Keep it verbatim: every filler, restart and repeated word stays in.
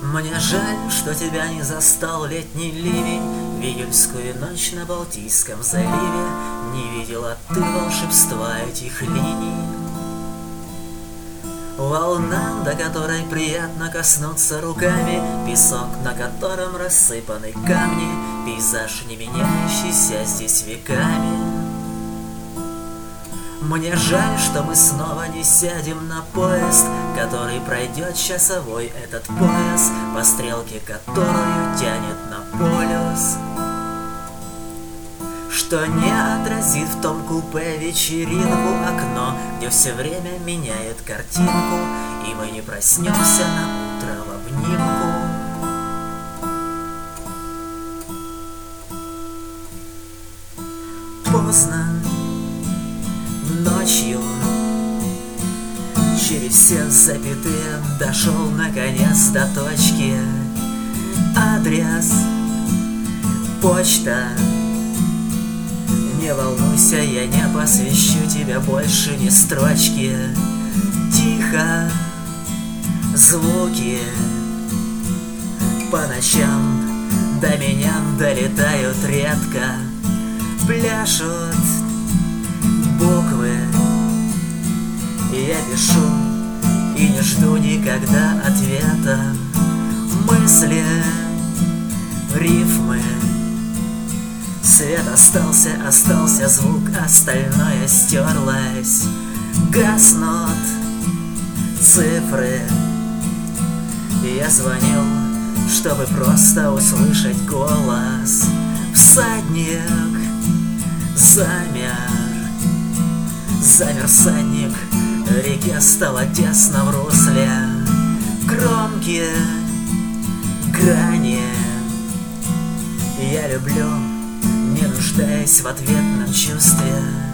Мне жаль, что тебя не застал летний ливень, в июльскую ночь на Балтийском заливе. Не видела ты волшебства этих линий. Волна, до которой приятно коснуться руками, песок, на котором рассыпаны камни, пейзаж, не меняющийся здесь веками. Мне жаль, что мы снова не сядем на поезд, который пройдет часовой этот пояс, по стрелке которую тянет на полюс, что не отразит в том купе вечеринку окно, где все время меняет картинку, и мы не проснемся на утро в обнимку. Поздно ночью через все запятые дошел наконец до точки. Адрес, почта. Не волнуйся, я не посвящу тебе больше ни строчки. Тихо, звуки по ночам до меня долетают редко. Пляшут буквы, я пишу и не жду никогда ответа. Мысли, рифмы, свет остался, остался звук, остальное стерлось. Гаснут цифры, я звонил, чтобы просто услышать голос. Всадник замер, замер всадник, реке стало тесно в русле. Громкие грани я люблю, не нуждаясь в ответном чувстве.